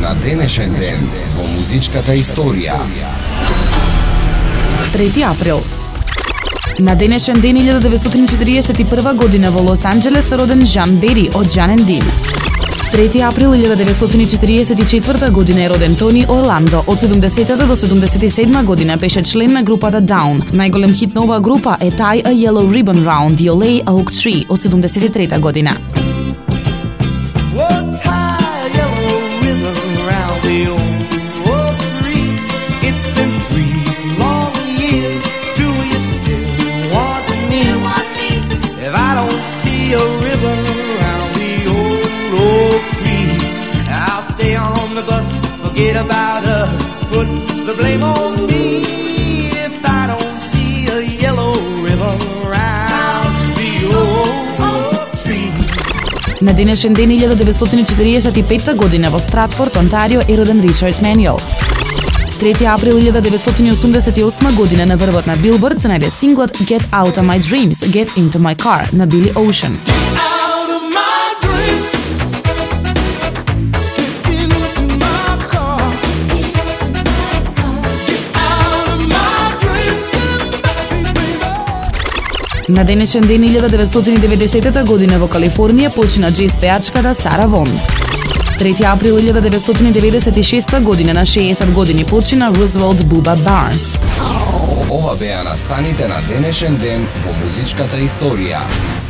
на денешен ден во музичката историја. 3 април. На денешен ден 1941 година во Лос Анџелес е роден Жан Бери од Жанен Дин. 3 април 1944 година е роден Тони Орландо. Од 70-та до 77 година беше член на групата Down. Најголем хит на оваа група е Tie a Yellow Ribbon Round the Olay Oak Tree од 73 година. Forget about us, put the blame on me if I don't see a yellow ribbon around the old tree. На денешен ден 1945 година во Стратфорд, Онтарио е роден Ричард Менјел. 3 април 1988 година на врвот на Билборд се најде синглот Get Out of My Dreams, Get Into My Car на Билли Оушен. На денешен ден 1990 година во Калифорнија почина джез пеачката Сара Вон. 3 април 1996 година на 60 години почина Рузвелт Буба Барнс. Ова беа настаните на денешен ден во музичката историја.